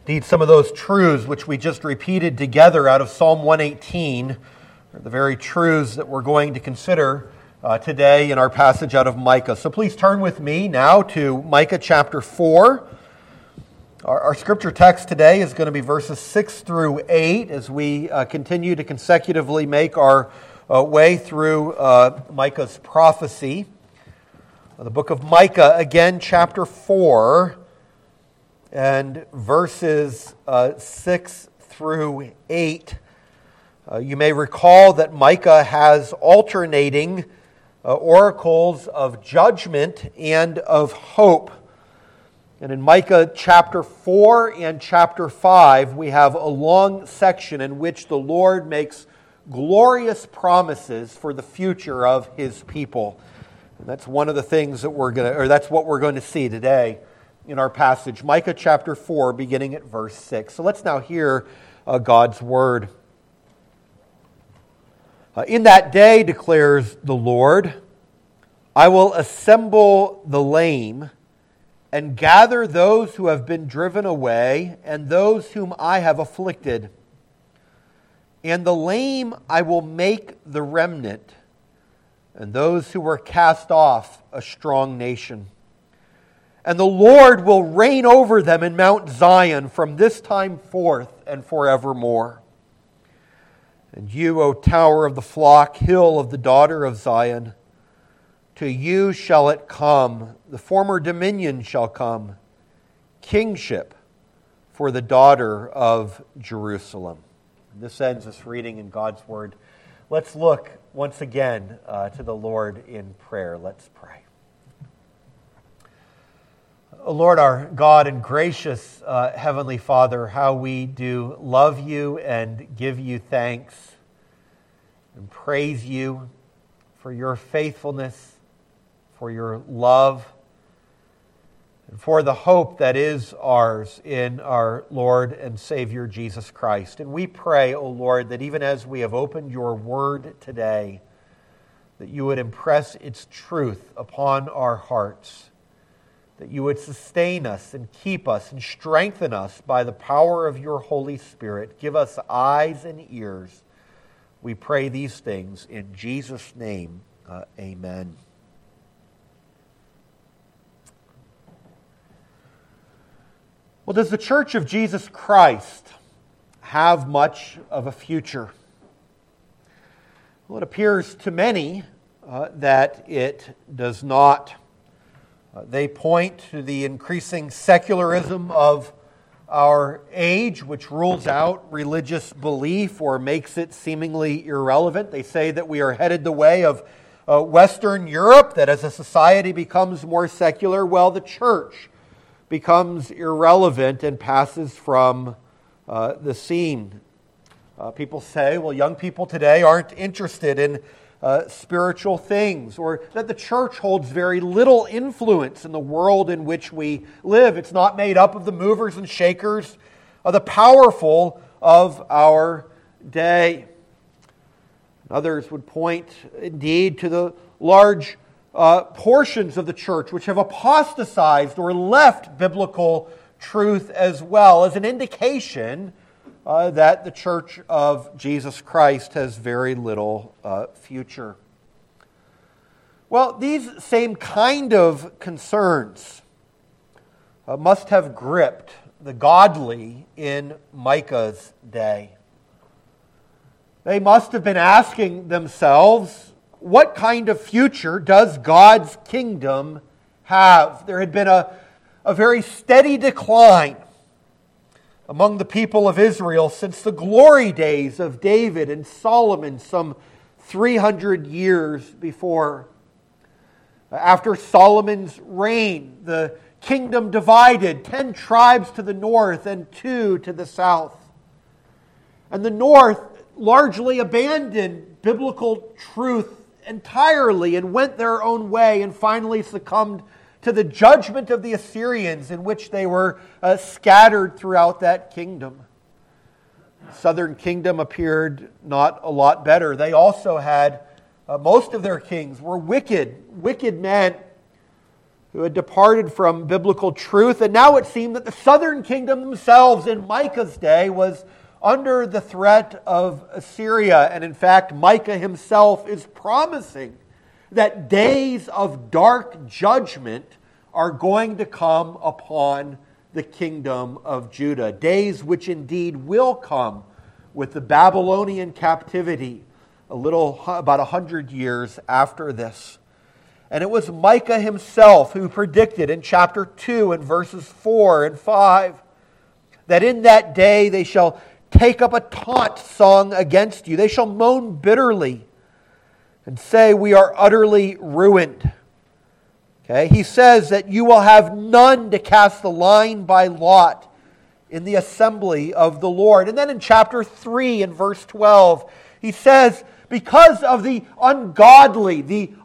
Indeed, some of those truths which we just repeated together out of Psalm 118 are the very truths that we're going to consider today in our passage out of Micah. So please turn with me now to Micah chapter 4. Our scripture text today is going to be verses 6 through 8 as we continue to consecutively make our way through Micah's prophecy. The book of Micah, again, chapter 4, and verses 6 through 8. You may recall that Micah has alternating oracles of judgment and of hope. And in Micah chapter 4 and chapter 5, we have a long section in which the Lord makes glorious promises for the future of His people. And that's one of the things that that's what we're going to see today in our passage, Micah chapter 4, beginning at verse 6. So let's now hear God's word. In that day, declares the Lord, I will assemble the lame and gather those who have been driven away and those whom I have afflicted. And the lame I will make the remnant, and those who were cast off a strong nation. And the Lord will reign over them in Mount Zion from this time forth and forevermore. And you, O tower of the flock, hill of the daughter of Zion, to you shall it come, the former dominion shall come, kingship for the daughter of Jerusalem. And this ends this reading in God's word. Let's look once again to the Lord in prayer. Let's pray. O Lord, our God and gracious Heavenly Father, how we do love you and give you thanks and praise you for your faithfulness, for your love, and for the hope that is ours in our Lord and Savior Jesus Christ. And we pray, O Lord, that even as we have opened your word today, that you would impress its truth upon our hearts, that you would sustain us and keep us and strengthen us by the power of your Holy Spirit. Give us eyes and ears. We pray these things in Jesus' name. Amen. Well, does the Church of Jesus Christ have much of a future? Well, it appears to many that it does not. They point to the increasing secularism of our age, which rules out religious belief or makes it seemingly irrelevant. They say that we are headed the way of Western Europe, that as a society becomes more secular, well, the church becomes irrelevant and passes from the scene. People say, well, young people today aren't interested in spiritual things, or that the church holds very little influence in the world in which we live. It's not made up of the movers and shakers, of the powerful of our day. Others would point indeed to the large portions of the church which have apostatized or left biblical truth as well, as an indication that the Church of Jesus Christ has very little future. Well, these same kind of concerns must have gripped the godly in Micah's day. They must have been asking themselves, what kind of future does God's kingdom have? There had been a very steady decline among the people of Israel since the glory days of David and Solomon some 300 years before. After Solomon's reign, the kingdom divided, 10 tribes to the north and 2 to the south. And the north largely abandoned biblical truth entirely and went their own way and finally succumbed to the judgment of the Assyrians, in which they were scattered throughout that kingdom. The southern kingdom appeared not a lot better. They also had, most of their kings were wicked men who had departed from biblical truth. And now it seemed that the southern kingdom themselves in Micah's day was under the threat of Assyria. And in fact, Micah himself is promising that days of dark judgment are going to come upon the kingdom of Judah. Days which indeed will come with the Babylonian captivity about 100 years after this. And it was Micah himself who predicted in chapter 2 and verses 4 and 5 that in that day they shall take up a taunt song against you. They shall moan bitterly and say, we are utterly ruined. Okay? He says that you will have none to cast the line by lot in the assembly of the Lord. And then in chapter 3 and verse 12, he says, because of the ungodly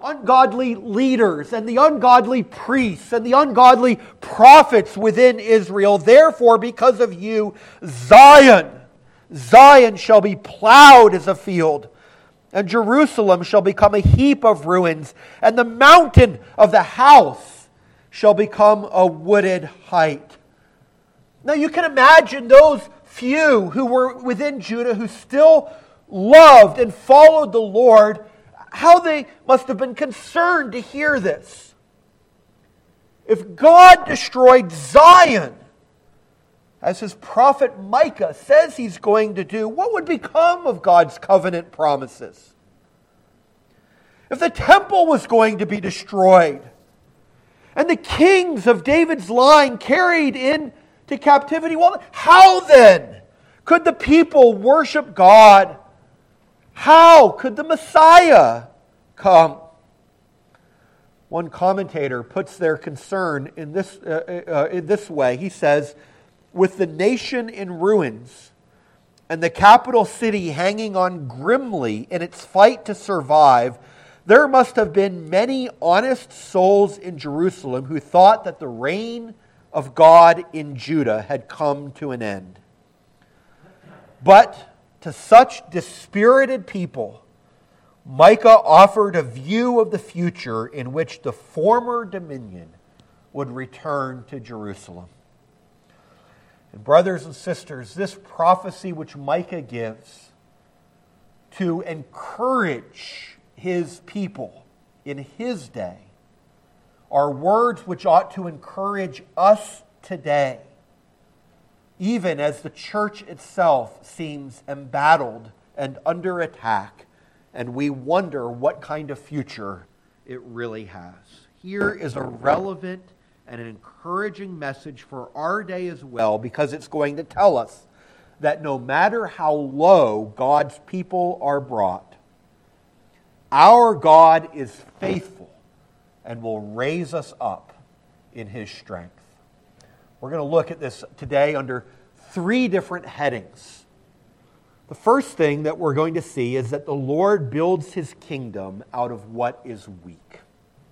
leaders and the ungodly priests and the ungodly prophets within Israel, therefore because of you, Zion shall be plowed as a field, and Jerusalem shall become a heap of ruins, and the mountain of the house shall become a wooded height. Now you can imagine those few who were within Judah who still loved and followed the Lord, how they must have been concerned to hear this. If God destroyed Zion, as his prophet Micah says he's going to do, what would become of God's covenant promises? If the temple was going to be destroyed, and the kings of David's line carried into captivity, well, how then could the people worship God? How could the Messiah come? One commentator puts their concern in this way. He says, with the nation in ruins and the capital city hanging on grimly in its fight to survive, there must have been many honest souls in Jerusalem who thought that the reign of God in Judah had come to an end. But to such dispirited people, Micah offered a view of the future in which the former dominion would return to Jerusalem. And brothers and sisters, this prophecy which Micah gives to encourage his people in his day are words which ought to encourage us today, even as the church itself seems embattled and under attack, and we wonder what kind of future it really has. Here is a relevant and an encouraging message for our day as well, because it's going to tell us that no matter how low God's people are brought, our God is faithful and will raise us up in his strength. We're going to look at this today under 3 different headings. The first thing that we're going to see is that the Lord builds his kingdom out of what is weak.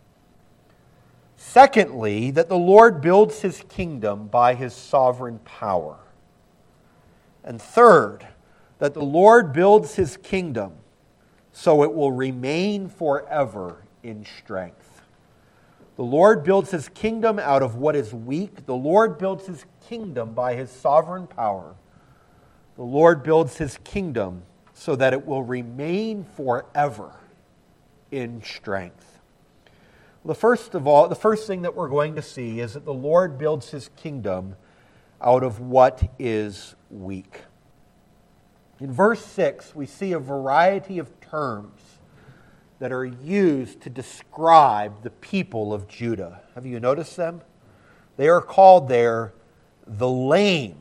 Secondly, that the Lord builds his kingdom by his sovereign power. And third, that the Lord builds his kingdom so it will remain forever in strength. The Lord builds his kingdom out of what is weak. The Lord builds his kingdom by his sovereign power. The Lord builds his kingdom so that it will remain forever in strength. The first thing that we're going to see is that the Lord builds his kingdom out of what is weak. In verse 6, we see a variety of terms that are used to describe the people of Judah. Have you noticed them? They are called there the lame,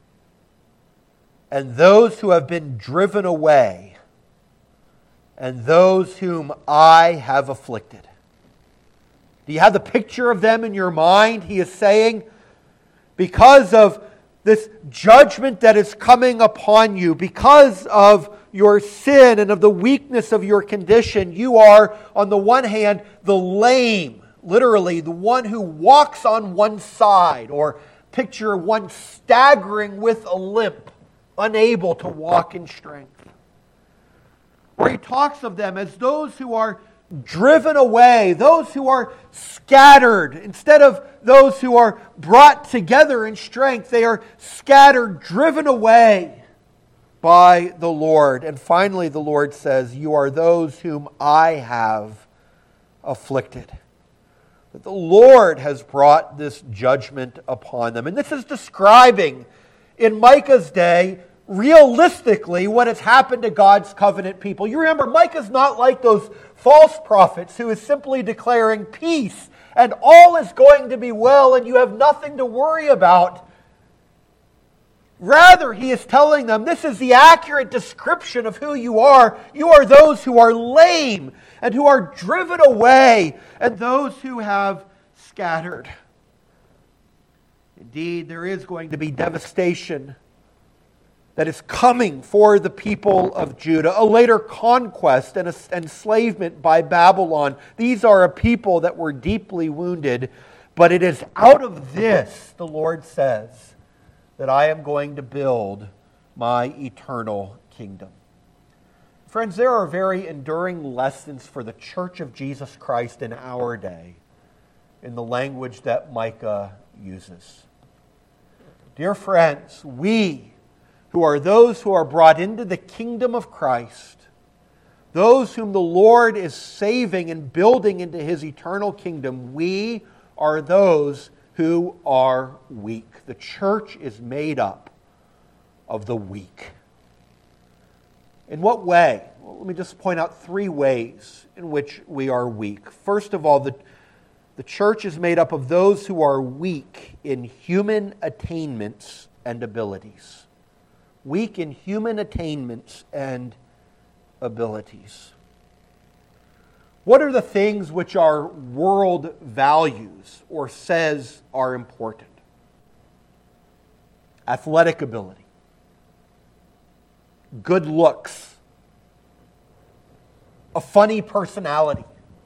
and those who have been driven away, and those whom I have afflicted. Do you have the picture of them in your mind? He is saying, because of this judgment that is coming upon you, because of your sin and of the weakness of your condition, you are, on the one hand, the lame, literally the one who walks on one side, or picture one staggering with a limp, unable to walk in strength. Or he talks of them as those who are driven away, those who are scattered. Instead of those who are brought together in strength, they are scattered, driven away by the Lord. And finally, the Lord says, "You are those whom I have afflicted." That the Lord has brought this judgment upon them. And this is describing, in Micah's day, realistically what has happened to God's covenant people. You remember, Micah's not like those false prophets who is simply declaring peace and all is going to be well and you have nothing to worry about. Rather, he is telling them, this is the accurate description of who you are. You are those who are lame and who are driven away and those who have scattered. Indeed, there is going to be devastation that is coming for the people of Judah, a later conquest and enslavement by Babylon. These are a people that were deeply wounded, but it is out of this, the Lord says, that I am going to build my eternal kingdom. Friends, there are very enduring lessons for the Church of Jesus Christ in our day in the language that Micah uses. Dear friends, we who are those who are brought into the kingdom of Christ, those whom the Lord is saving and building into His eternal kingdom, we are those who are weak. The church is made up of the weak. In what way? Well, let me just point out three ways in which we are weak. First of all, the church is made up of those who are weak in human attainments and abilities. Weak in human attainments and abilities. What are the things which our world values or says are important? Athletic ability, good looks, a funny personality,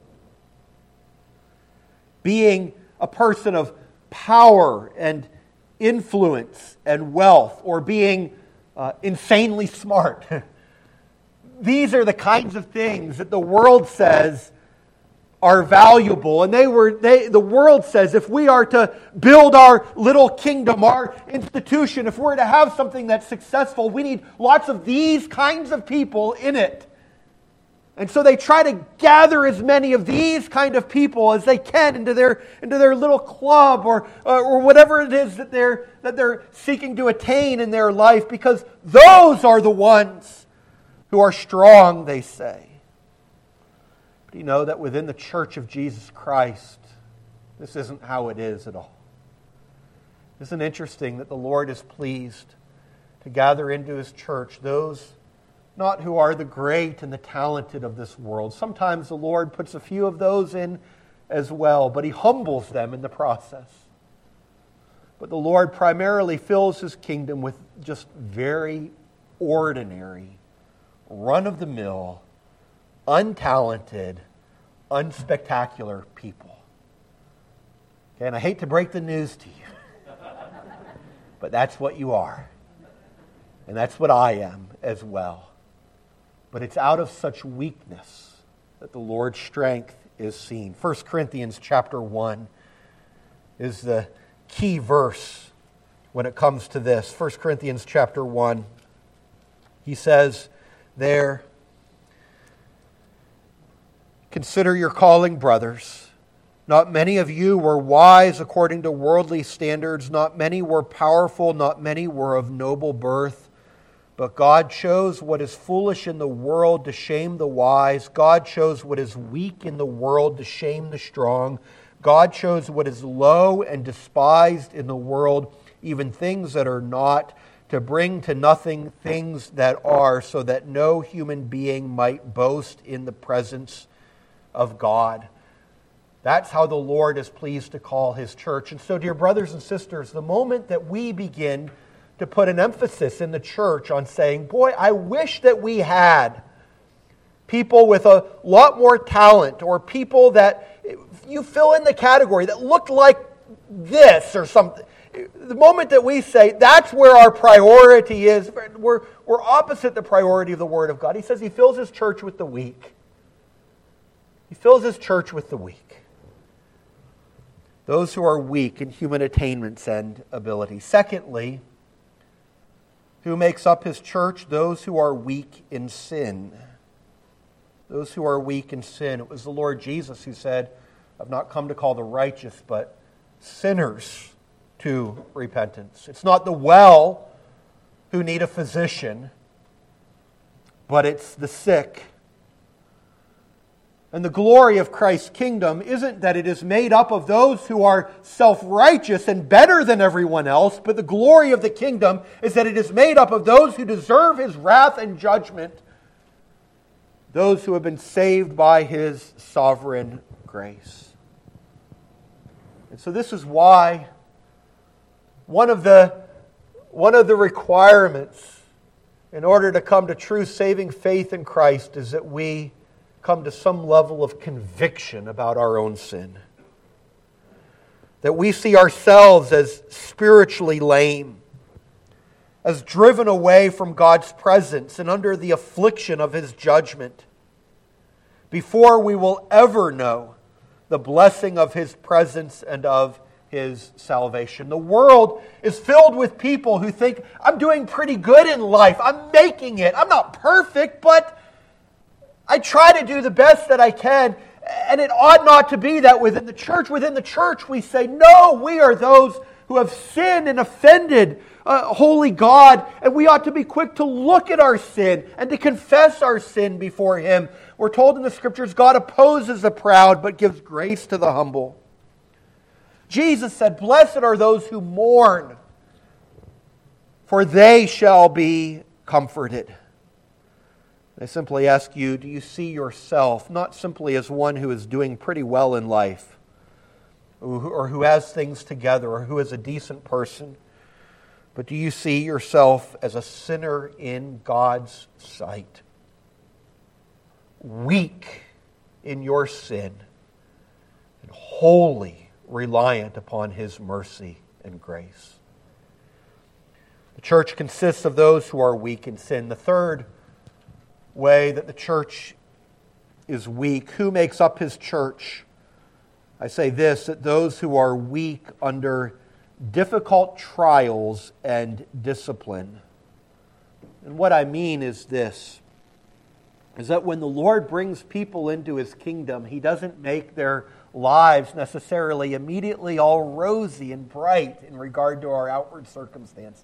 being a person of power and influence and wealth, or being insanely smart. These are the kinds of things that the world says are valuable. And the world says if we are to build our little kingdom, our institution, if we're to have something that's successful, we need lots of these kinds of people in it. And so they try to gather as many of these kind of people as they can into their little club or whatever it is that they're seeking to attain in their life, because those are the ones who are strong, they say. But you know that within the Church of Jesus Christ, this isn't how it is at all. Isn't it interesting that the Lord is pleased to gather into His church those not who are the great and the talented of this world. Sometimes the Lord puts a few of those in as well, but He humbles them in the process. But the Lord primarily fills His kingdom with just very ordinary, run-of-the-mill, untalented, unspectacular people. Okay, and I hate to break the news to you, but that's what you are. And that's what I am as well. But it's out of such weakness that the Lord's strength is seen. 1 Corinthians chapter 1 is the key verse when it comes to this. 1 Corinthians chapter 1, he says there, "Consider your calling, brothers. Not many of you were wise according to worldly standards. Not many were powerful. Not many were of noble birth. But God chose what is foolish in the world to shame the wise. God chose what is weak in the world to shame the strong. God chose what is low and despised in the world, even things that are not, to bring to nothing things that are, so that no human being might boast in the presence of God." That's how the Lord is pleased to call His church. And so, dear brothers and sisters, the moment that we begin to put an emphasis in the church on saying, boy, I wish that we had people with a lot more talent, or people that you fill in the category that looked like this or something. The moment that we say that's where our priority is, we're opposite the priority of the Word of God. He says He fills His church with the weak. He fills His church with the weak. Those who are weak in human attainments and abilities. Secondly, who makes up His church? Those who are weak in sin. Those who are weak in sin. It was the Lord Jesus who said, I've not come to call the righteous, but sinners to repentance. It's not the well who need a physician, but it's the sick. And the glory of Christ's kingdom isn't that it is made up of those who are self-righteous and better than everyone else, but the glory of the kingdom is that it is made up of those who deserve His wrath and judgment, those who have been saved by His sovereign grace. And so this is why one of the requirements in order to come to true saving faith in Christ is that we come to some level of conviction about our own sin. That we see ourselves as spiritually lame, as driven away from God's presence and under the affliction of His judgment, before we will ever know the blessing of His presence and of His salvation. The world is filled with people who think, I'm doing pretty good in life, I'm making it, I'm not perfect, but I try to do the best that I can, and it ought not to be that within the church. Within the church, we say, no, we are those who have sinned and offended holy God, and we ought to be quick to look at our sin and to confess our sin before Him. We're told in the Scriptures, God opposes the proud, but gives grace to the humble. Jesus said, blessed are those who mourn, for they shall be comforted. I simply ask you, do you see yourself not simply as one who is doing pretty well in life, or who has things together, or who is a decent person, but do you see yourself as a sinner in God's sight? Weak in your sin, and wholly reliant upon His mercy and grace. The church consists of those who are weak in sin. The third way that the church is weak. Who makes up His church? I say this, that those who are weak under difficult trials and discipline. And what I mean is this, is that when the Lord brings people into His kingdom, He doesn't make their lives necessarily immediately all rosy and bright in regard to our outward circumstances.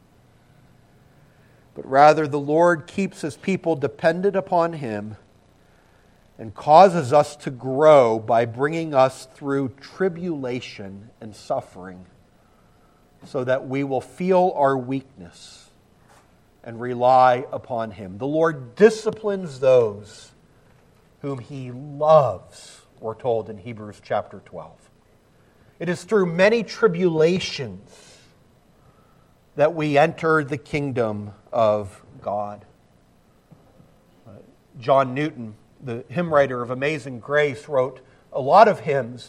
But rather, the Lord keeps His people dependent upon Him and causes us to grow by bringing us through tribulation and suffering so that we will feel our weakness and rely upon Him. The Lord disciplines those whom He loves, we're told in Hebrews chapter 12. It is through many tribulations that we enter the kingdom of God. John Newton, the hymn writer of Amazing Grace, wrote a lot of hymns.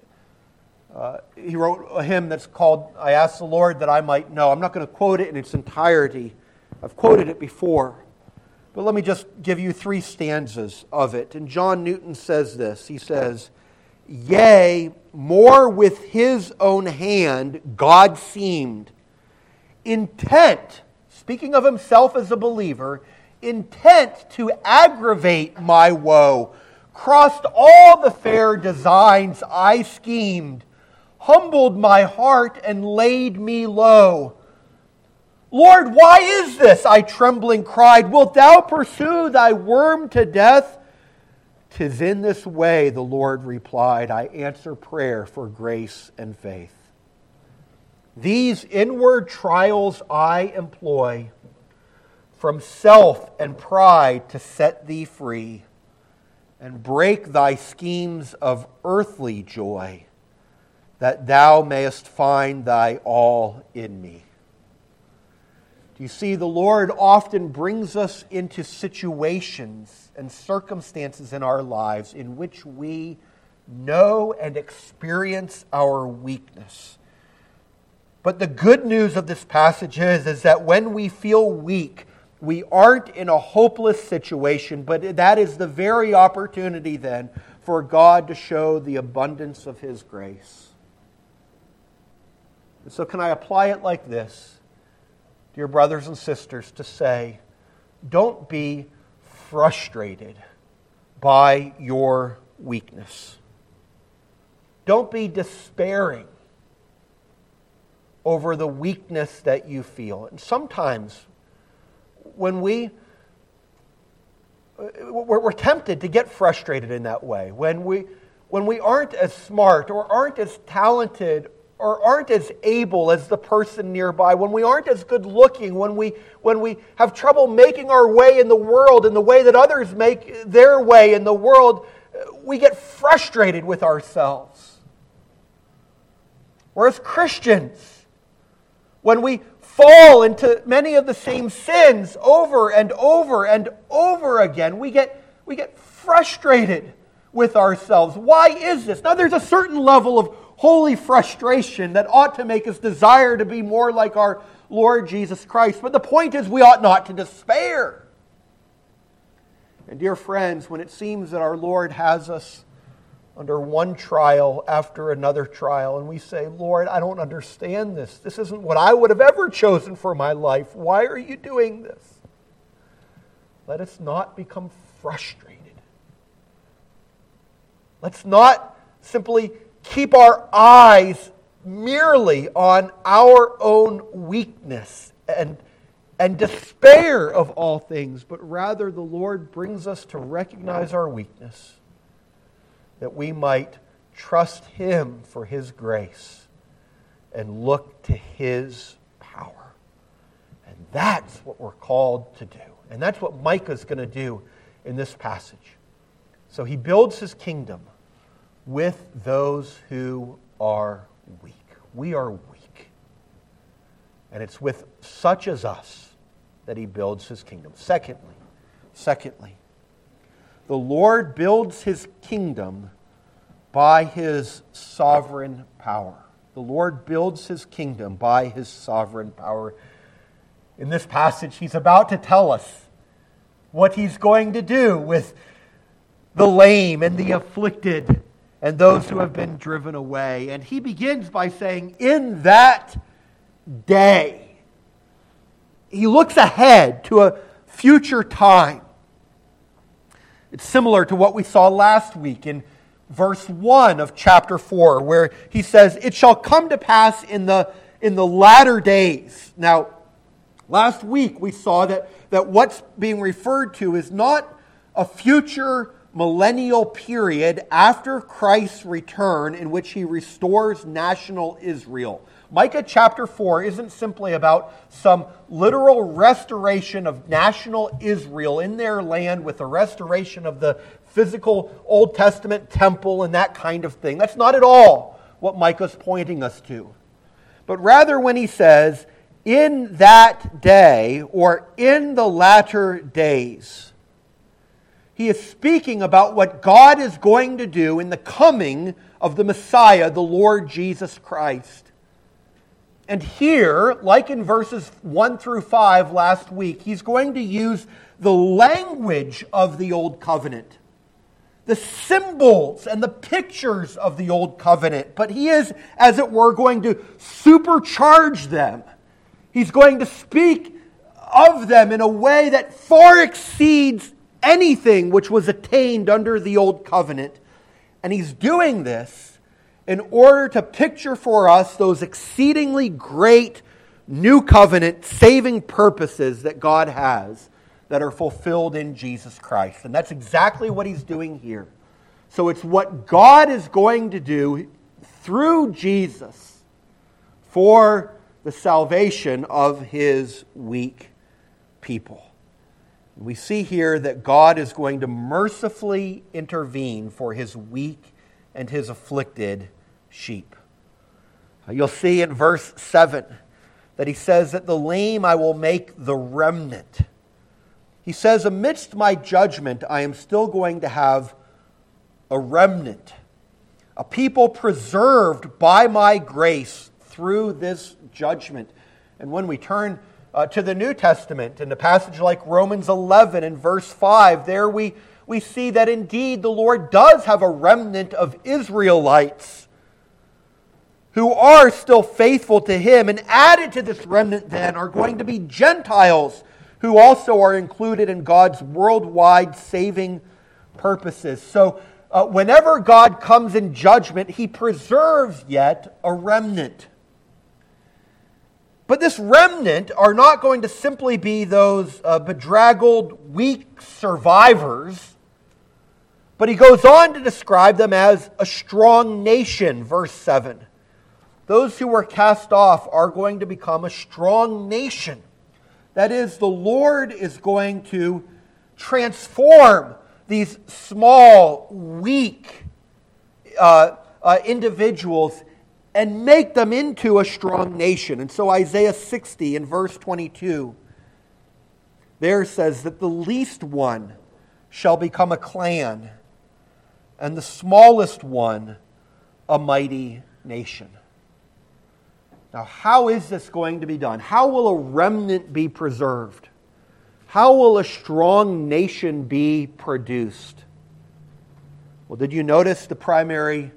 He wrote a hymn that's called, I Ask the Lord That I Might Know. I'm not going to quote it in its entirety. I've quoted it before. But let me just give you 3 stanzas of it. And John Newton says this. He says, yea, more with His own hand God seemed, intent, speaking of Himself as a believer, intent to aggravate my woe, crossed all the fair designs I schemed, humbled my heart and laid me low. Lord, why is this? I trembling cried. Wilt Thou pursue Thy worm to death? 'Tis in this way, the Lord replied, I answer prayer for grace and faith. These inward trials I employ, from self and pride to set thee free, and break thy schemes of earthly joy, that thou mayest find thy all in me. Do you see, the Lord often brings us into situations and circumstances in our lives in which we know and experience our weakness. But the good news of this passage is that when we feel weak, we aren't in a hopeless situation, but that is the very opportunity then for God to show the abundance of His grace. And so can I apply it like this, dear brothers and sisters, to say, don't be frustrated by your weakness. Don't be despairing over the weakness that you feel. And sometimes when we're tempted to get frustrated in that way, when we aren't as smart or aren't as talented or aren't as able as the person nearby, when we aren't as good looking, when we have trouble making our way in the world in the way that others make their way in the world, we get frustrated with ourselves. Whereas Christians, when we fall into many of the same sins over and over and over again, we get frustrated with ourselves. Why is this? Now, there's a certain level of holy frustration that ought to make us desire to be more like our Lord Jesus Christ. But the point is, we ought not to despair. And dear friends, when it seems that our Lord has us under one trial after another trial, and we say, Lord, I don't understand this. This isn't what I would have ever chosen for my life. Why are you doing this? Let us not become frustrated. Let's not simply keep our eyes merely on our own weakness and despair of all things, but rather the Lord brings us to recognize our weakness, that we might trust Him for His grace and look to His power. And that's what we're called to do. And that's what Micah's going to do in this passage. So he builds his kingdom with those who are weak. We are weak. And it's with such as us that he builds his kingdom. Secondly, the Lord builds his kingdom by his sovereign power. The Lord builds his kingdom by his sovereign power. In this passage, he's about to tell us what he's going to do with the lame and the afflicted and those who have been driven away. And he begins by saying, in that day. He looks ahead to a future time. It's similar to what we saw last week in verse 1 of chapter 4, where he says, it shall come to pass in the latter days. Now, last week we saw that what's being referred to is not a future millennial period after Christ's return in which he restores national Israel. Micah chapter 4 isn't simply about some literal restoration of national Israel in their land with the restoration of the physical Old Testament temple and that kind of thing. That's not at all what Micah's pointing us to. But rather when he says, in that day, or in the latter days, he is speaking about what God is going to do in the coming of the Messiah, the Lord Jesus Christ. And here, like in verses 1 through 5 last week, he's going to use the language of the Old Covenant, the symbols and the pictures of the Old Covenant. But he is, as it were, going to supercharge them. He's going to speak of them in a way that far exceeds anything which was attained under the Old Covenant. And he's doing this in order to picture for us those exceedingly great new covenant saving purposes that God has that are fulfilled in Jesus Christ. And that's exactly what he's doing here. So it's what God is going to do through Jesus for the salvation of his weak people. We see here that God is going to mercifully intervene for his weak and his afflicted sheep. You'll see in verse 7 that he says that the lame I will make the remnant. He says, amidst my judgment, I am still going to have a remnant, a people preserved by my grace through this judgment. And when we turn to the New Testament, in a passage like Romans 11 and verse 5, there we we see that indeed the Lord does have a remnant of Israelites who are still faithful to Him. And added to this remnant then are going to be Gentiles who also are included in God's worldwide saving purposes. So whenever God comes in judgment, He preserves yet a remnant. But this remnant are not going to simply be those bedraggled, weak survivors, but He goes on to describe them as a strong nation, verse 7. Those who were cast off are going to become a strong nation. That is, the Lord is going to transform these small, weak individuals and make them into a strong nation. And so Isaiah 60 in verse 22, there says that the least one shall become a clan, and the smallest one a mighty nation. Now, how is this going to be done? How will a remnant be preserved? How will a strong nation be produced? Well, did you notice the primary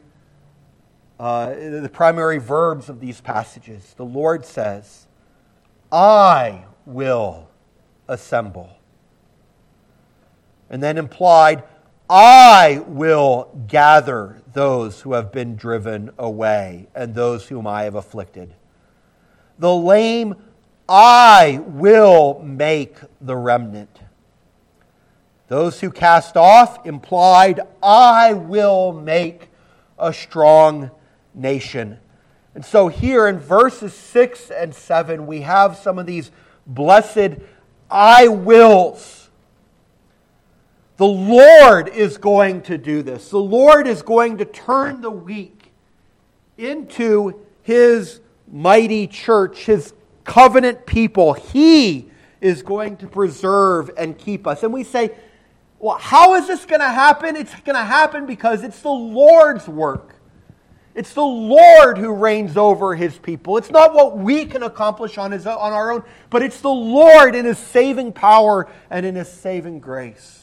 verbs of these passages? The Lord says, I will assemble. And then implied, I will gather those who have been driven away and those whom I have afflicted. The lame I will make the remnant. Those who cast off implied, I will make a strong nation. And so here in verses 6 and 7, we have some of these blessed I wills. The Lord is going to do this. The Lord is going to turn the weak into His mighty church, His covenant people. He is going to preserve and keep us. And we say, well, how is this going to happen? It's going to happen because it's the Lord's work. It's the Lord who reigns over His people. It's not what we can accomplish on our own, but it's the Lord in His saving power and in His saving grace.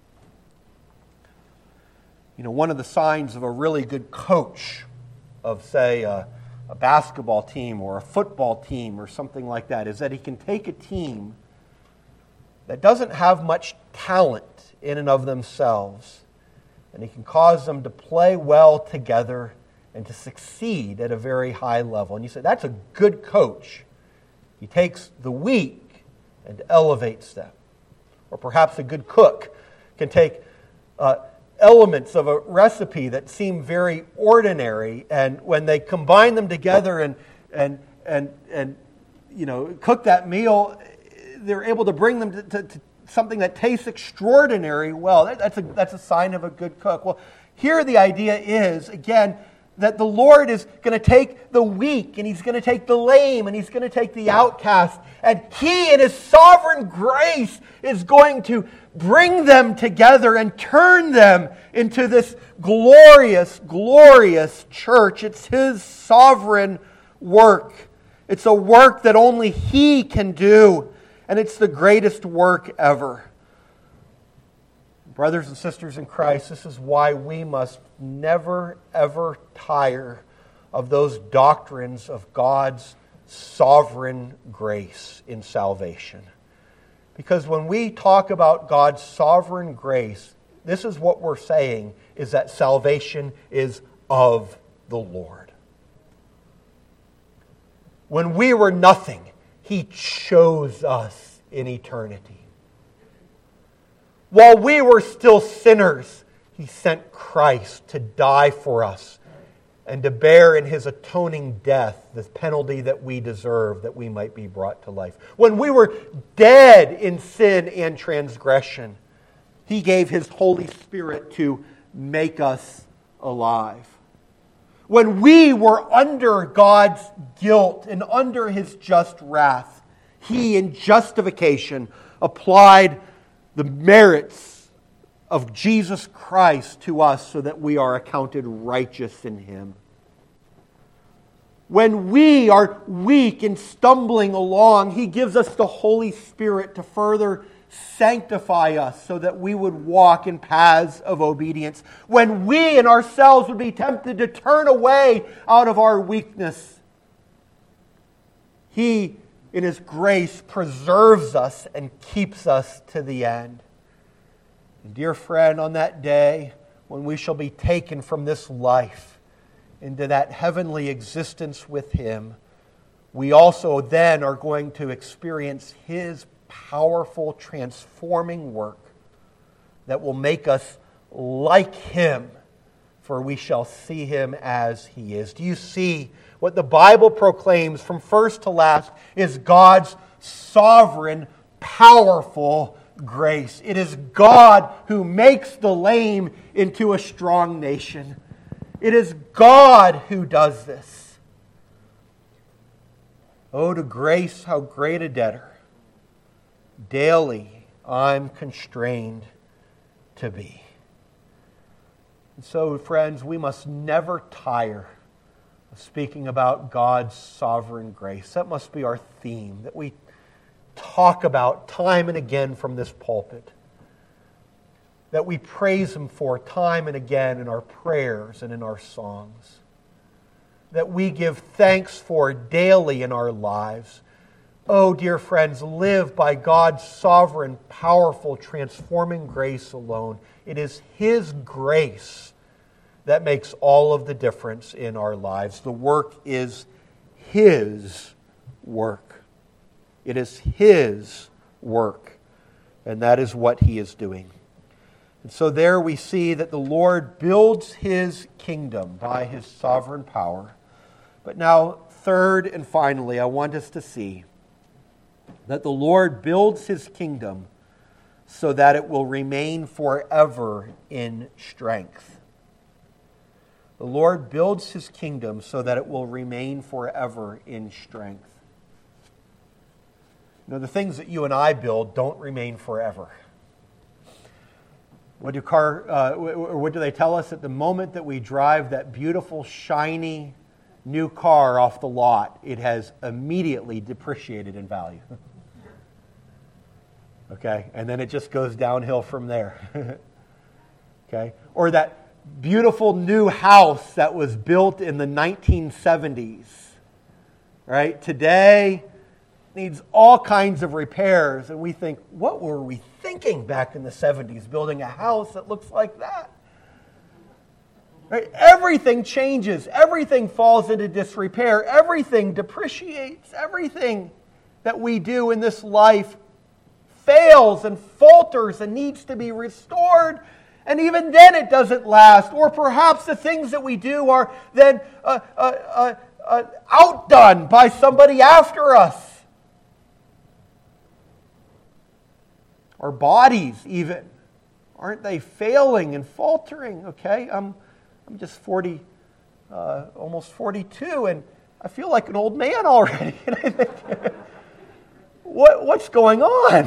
You know, one of the signs of a really good coach of, say, a basketball team or a football team or something like that is that he can take a team that doesn't have much talent in and of themselves, and he can cause them to play well together and to succeed at a very high level. And you say, that's a good coach. He takes the weak and elevates them. Or perhaps a good cook can take elements of a recipe that seem very ordinary, and when they combine them together and you know, cook that meal, they're able to bring them to something that tastes extraordinary well. That's a sign of a good cook. Well, here the idea is, again, that the Lord is going to take the weak, and He's going to take the lame, and He's going to take the outcast, and He, in His sovereign grace, is going to bring them together and turn them into this glorious, glorious church. It's His sovereign work. It's a work that only He can do, and it's the greatest work ever. Brothers and sisters in Christ, this is why we must never, ever tire of those doctrines of God's sovereign grace in salvation. Because when we talk about God's sovereign grace, this is what we're saying, is that salvation is of the Lord. When we were nothing, He chose us in eternity. While we were still sinners, He sent Christ to die for us and to bear in His atoning death the penalty that we deserve, that we might be brought to life. When we were dead in sin and transgression, He gave His Holy Spirit to make us alive. When we were under God's guilt and under His just wrath, He, in justification, applied the merits of Jesus Christ to us so that we are accounted righteous in Him. When we are weak and stumbling along, He gives us the Holy Spirit to further sanctify us so that we would walk in paths of obedience. When we in ourselves would be tempted to turn away out of our weakness, He, in His grace, preserves us and keeps us to the end. And dear friend, on that day when we shall be taken from this life into that heavenly existence with Him, we also then are going to experience His powerful, transforming work that will make us like Him, for we shall see Him as He is. Do you see what the Bible proclaims from first to last is God's sovereign, powerful grace? It is God who makes the lame into a strong nation. It is God who does this. Oh, to grace, how great a debtor daily I'm constrained to be. And so, friends, we must never tire of speaking about God's sovereign grace. That must be our theme, that we talk about time and again from this pulpit, that we praise Him for time and again in our prayers and in our songs, that we give thanks for daily in our lives. Oh, dear friends, live by God's sovereign, powerful, transforming grace alone. It is His grace that makes all of the difference in our lives. The work is His work. It is His work, and that is what He is doing. And so there we see that the Lord builds His kingdom by His sovereign power. But now, third and finally, I want us to see that the Lord builds His kingdom so that it will remain forever in strength. The Lord builds His kingdom so that it will remain forever in strength. You know, the things that you and I build don't remain forever. What do they tell us? At the moment that we drive that beautiful, shiny new car off the lot, it has immediately depreciated in value. Okay? And then it just goes downhill from there. Okay? Or that beautiful new house that was built in the 1970s. Right? Today needs all kinds of repairs, and we think, what were we thinking back in the 70s, building a house that looks like that? Right? Everything changes. Everything falls into disrepair. Everything depreciates. Everything that we do in this life fails and falters and needs to be restored. And even then it doesn't last. Or perhaps the things that we do are then outdone by somebody after us. Our bodies even. Aren't they failing and faltering? Okay, I'm just 40, almost 42, and I feel like an old man already. And I think, what's going on?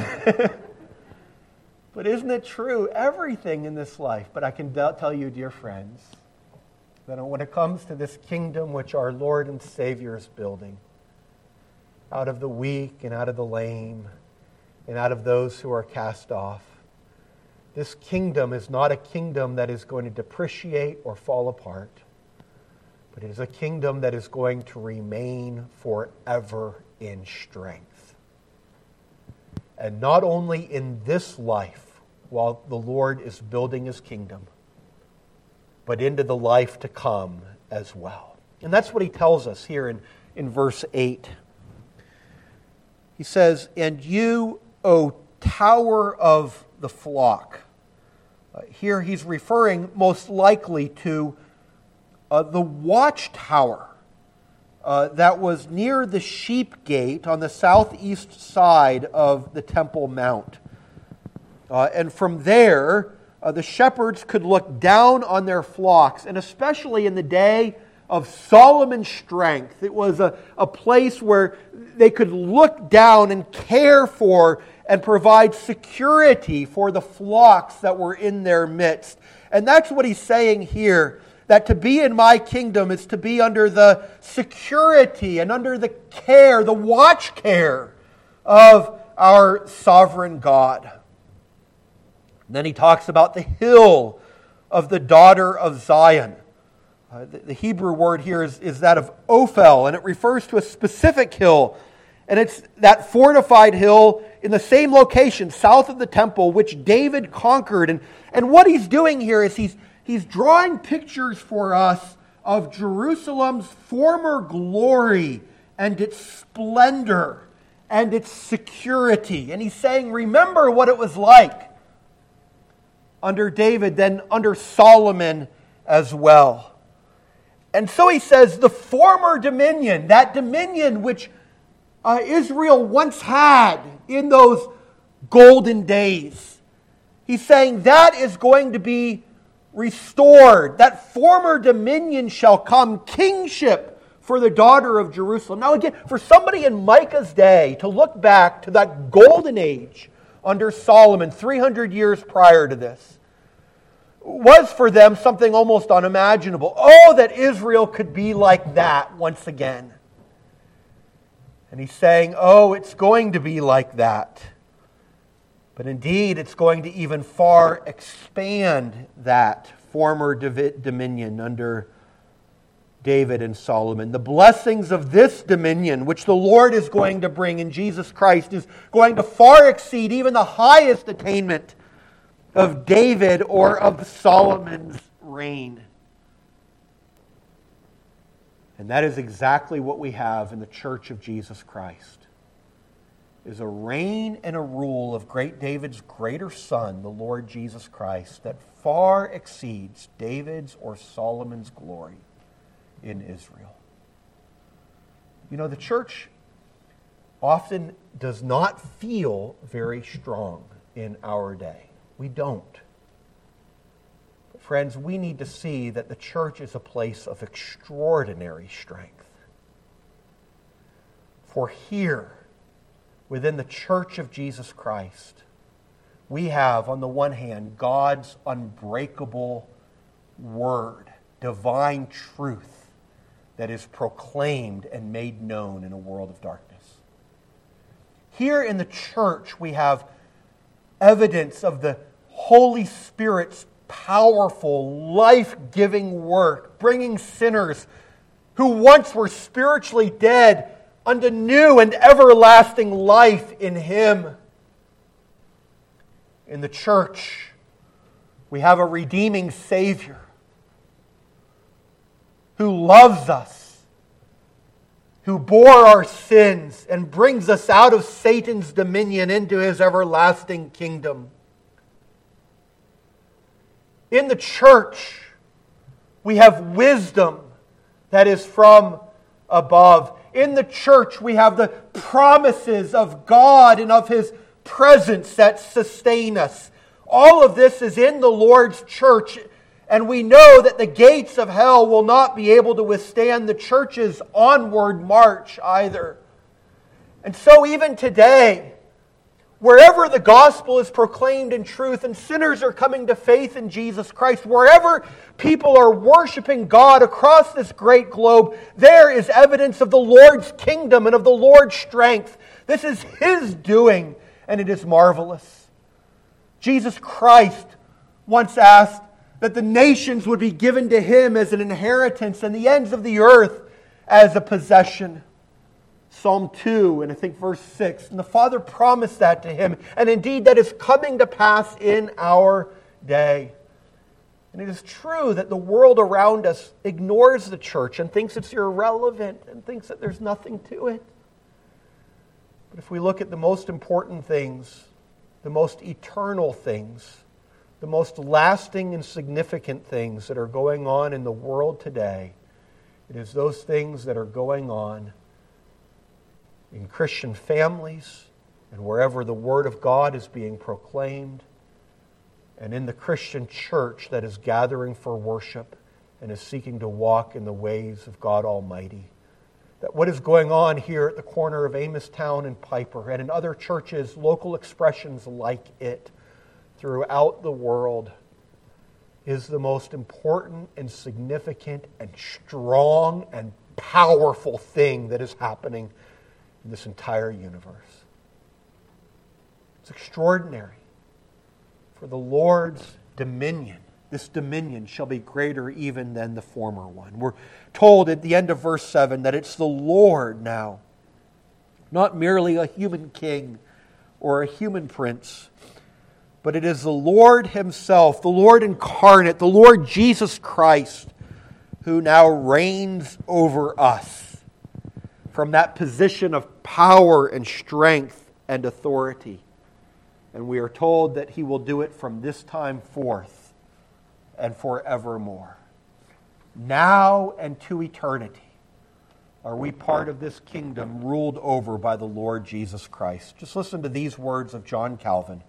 But isn't it true? Everything in this life. But I can tell you, dear friends, that when it comes to this kingdom which our Lord and Savior is building, out of the weak and out of the lame and out of those who are cast off, this kingdom is not a kingdom that is going to depreciate or fall apart, but it is a kingdom that is going to remain forever in strength. And not only in this life, while the Lord is building His kingdom, but into the life to come as well. And that's what He tells us here in verse 8. He says, "And you, O tower of the flock." Here he's referring most likely to the watchtower that was near the sheep gate on the southeast side of the Temple Mount. And from there, the shepherds could look down on their flocks, and especially in the day of Solomon's strength, it was a place where they could look down and care for and provide security for the flocks that were in their midst. And that's what he's saying here, that to be in my kingdom is to be under the security and under the care, the watch care of our sovereign God. Then he talks about the hill of the daughter of Zion. The Hebrew word here is that of Ophel, and it refers to a specific hill. And it's that fortified hill in the same location, south of the temple, which David conquered. And what he's doing here is he's drawing pictures for us of Jerusalem's former glory and its splendor and its security. And he's saying, remember what it was like under David, then under Solomon as well. And so he says, the former dominion, that dominion which Israel once had in those golden days, he's saying that is going to be restored. That former dominion shall come, kingship for the daughter of Jerusalem. Now again, for somebody in Micah's day to look back to that golden age under Solomon, 300 years prior to this, was for them something almost unimaginable. Oh, that Israel could be like that once again. And he's saying, oh, it's going to be like that. But indeed, it's going to even far expand that former dominion under David and Solomon. The blessings of this dominion, which the Lord is going to bring in Jesus Christ, is going to far exceed even the highest attainment of David or of Solomon's reign. And that is exactly what we have in the Church of Jesus Christ. Is a reign and a rule of great David's greater son, the Lord Jesus Christ, that far exceeds David's or Solomon's glory in Israel. You know, the church often does not feel very strong in our day. We don't. But friends, we need to see that the church is a place of extraordinary strength. For here, within the Church of Jesus Christ, we have, on the one hand, God's unbreakable word, divine truth that is proclaimed and made known in a world of darkness. Here in the church, we have evidence of the Holy Spirit's powerful, life-giving work, bringing sinners who once were spiritually dead unto new and everlasting life in Him. In the church, we have a redeeming Savior who loves us, who bore our sins and brings us out of Satan's dominion into His everlasting kingdom. In the church, we have wisdom that is from above. In the church, we have the promises of God and of His presence that sustain us. All of this is in the Lord's church, and we know that the gates of hell will not be able to withstand the church's onward march either. And so even today, wherever the gospel is proclaimed in truth and sinners are coming to faith in Jesus Christ, wherever people are worshiping God across this great globe, there is evidence of the Lord's kingdom and of the Lord's strength. This is His doing, and it is marvelous. Jesus Christ once asked that the nations would be given to Him as an inheritance and the ends of the earth as a possession. Psalm 2 and I think verse 6. And the Father promised that to Him. And indeed that is coming to pass in our day. And it is true that the world around us ignores the church and thinks it's irrelevant and thinks that there's nothing to it. But if we look at the most important things, the most eternal things, the most lasting and significant things that are going on in the world today, it is those things that are going on in Christian families and wherever the Word of God is being proclaimed, and in the Christian church that is gathering for worship and is seeking to walk in the ways of God Almighty. That what is going on here at the corner of Amostown and Piper and in other churches, local expressions like it throughout the world, is the most important and significant and strong and powerful thing that is happening in this entire universe. It's extraordinary. For the Lord's dominion, this dominion shall be greater even than the former one. We're told at the end of verse 7 that it's the Lord now, not merely a human king or a human prince, but it is the Lord Himself, the Lord incarnate, the Lord Jesus Christ, who now reigns over us from that position of power and strength and authority. And we are told that He will do it from this time forth and forevermore. Now and to eternity are we part of this kingdom ruled over by the Lord Jesus Christ. Just listen to these words of John Calvin.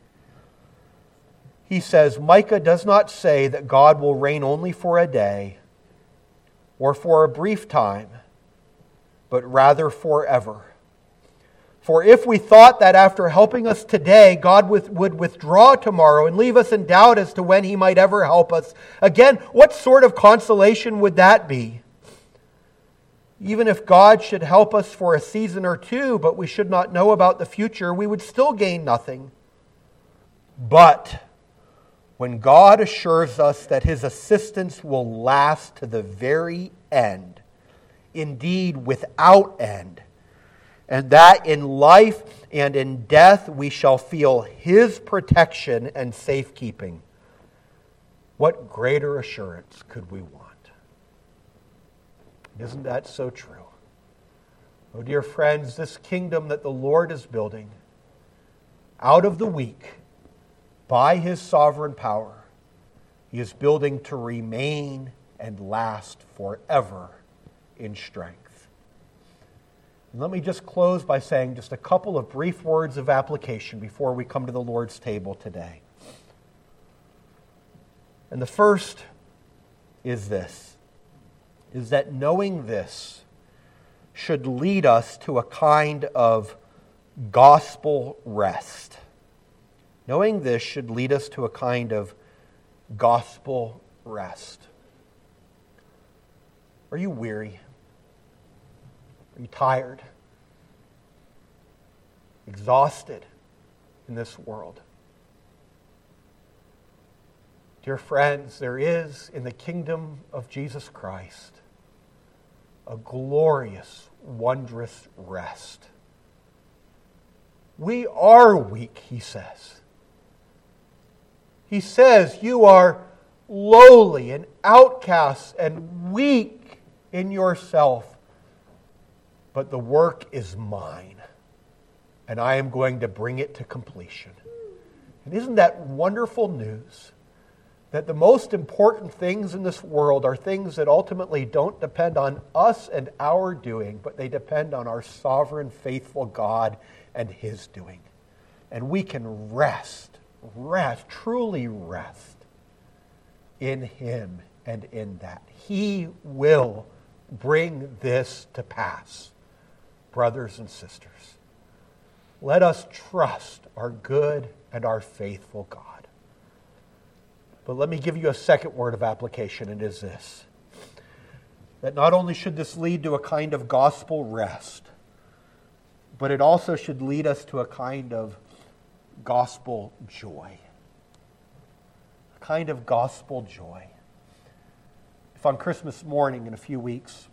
He says, Micah does not say that God will reign only for a day or for a brief time, but rather forever. For if we thought that after helping us today, God would withdraw tomorrow and leave us in doubt as to when He might ever help us, again, what sort of consolation would that be? Even if God should help us for a season or two, but we should not know about the future, we would still gain nothing. But when God assures us that His assistance will last to the very end, indeed without end, and that in life and in death we shall feel His protection and safekeeping, what greater assurance could we want? Isn't that so true? Oh, dear friends, this kingdom that the Lord is building out of the weak by His sovereign power, He is building to remain and last forever in strength. And let me just close by saying just a couple of brief words of application before we come to the Lord's table today. And the first is this, is that knowing this should lead us to a kind of gospel rest. Knowing this should lead us to a kind of gospel rest. Are you weary? Are you tired? Exhausted in this world? Dear friends, there is in the kingdom of Jesus Christ a glorious, wondrous rest. We are weak, He says. He says, you are lowly and outcast and weak in yourself, but the work is mine, and I am going to bring it to completion. And isn't that wonderful news? That the most important things in this world are things that ultimately don't depend on us and our doing, but they depend on our sovereign, faithful God and His doing. And we can rest, truly rest in Him and in that. He will bring this to pass. Brothers and sisters, let us trust our good and our faithful God. But let me give you a second word of application, and it is this. That not only should this lead to a kind of gospel rest, but it also should lead us to a kind of gospel joy. A kind of gospel joy. If on Christmas morning in a few weeks,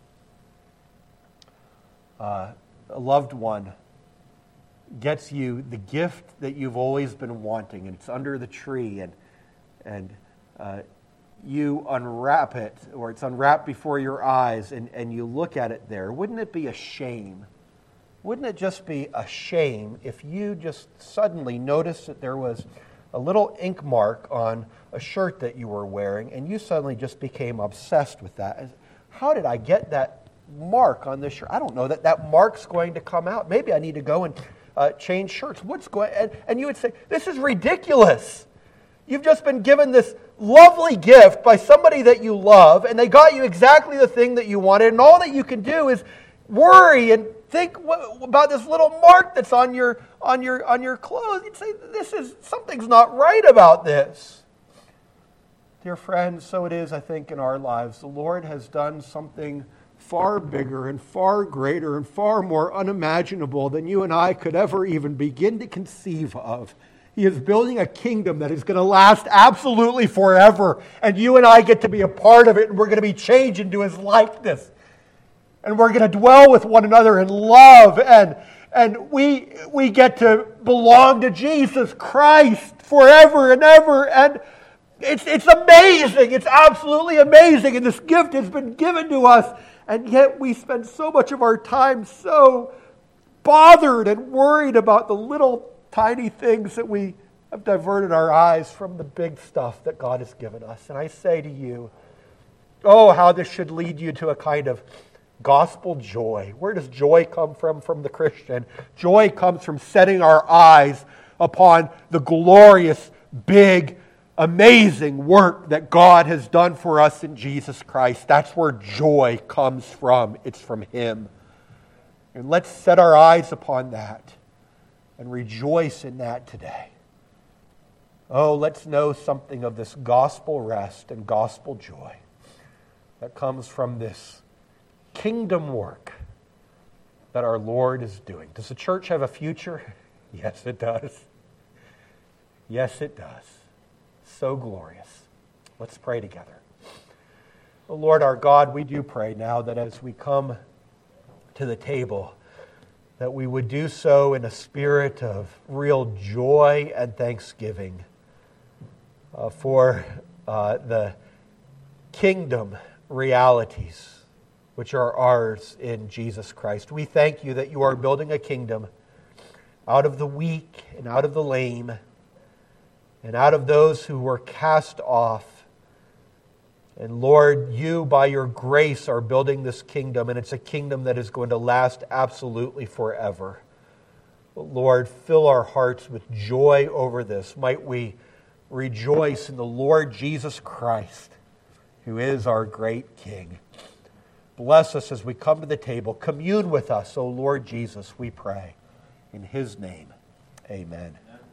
a loved one gets you the gift that you've always been wanting, and it's under the tree, and you unwrap it, or it's unwrapped before your eyes, and you look at it there, wouldn't it be a shame? Wouldn't it just be a shame if you just suddenly noticed that there was a little ink mark on a shirt that you were wearing, and you suddenly just became obsessed with that? How did I get that mark on this shirt? I don't know that mark's going to come out. Maybe I need to go and change shirts. What's going? And you would say, this is ridiculous. You've just been given this lovely gift by somebody that you love, and they got you exactly the thing that you wanted, and all that you can do is worry and think about this little mark that's on your clothes. You'd say, something's not right about this. Dear friends, so it is, I think, in our lives. The Lord has done something far bigger and far greater and far more unimaginable than you and I could ever even begin to conceive of. He is building a kingdom that is going to last absolutely forever, and you and I get to be a part of it, and we're going to be changed into His likeness. And we're going to dwell with one another in love, and we get to belong to Jesus Christ forever and ever. And it's amazing. It's absolutely amazing. And this gift has been given to us. And yet we spend so much of our time so bothered and worried about the little tiny things that we have diverted our eyes from the big stuff that God has given us. And I say to you, oh, how this should lead you to a kind of gospel joy. Where does joy come from? From the Christian. Joy comes from setting our eyes upon the glorious, big, amazing work that God has done for us in Jesus Christ. That's where joy comes from. It's from Him. And let's set our eyes upon that and rejoice in that today. Oh, let's know something of this gospel rest and gospel joy that comes from this kingdom work that our Lord is doing. Does the church have a future? Yes, it does. Yes, it does. So glorious. Let's pray together. Oh, Lord our God, we do pray now that as we come to the table, that we would do so in a spirit of real joy and thanksgiving for the kingdom realities which are ours in Jesus Christ. We thank you that you are building a kingdom out of the weak and out of the lame and out of those who were cast off. And Lord, you by your grace are building this kingdom, and it's a kingdom that is going to last absolutely forever. But Lord, fill our hearts with joy over this. Might we rejoice in the Lord Jesus Christ, who is our great King. Bless us as we come to the table. Commune with us, O Lord Jesus, we pray. In His name, amen.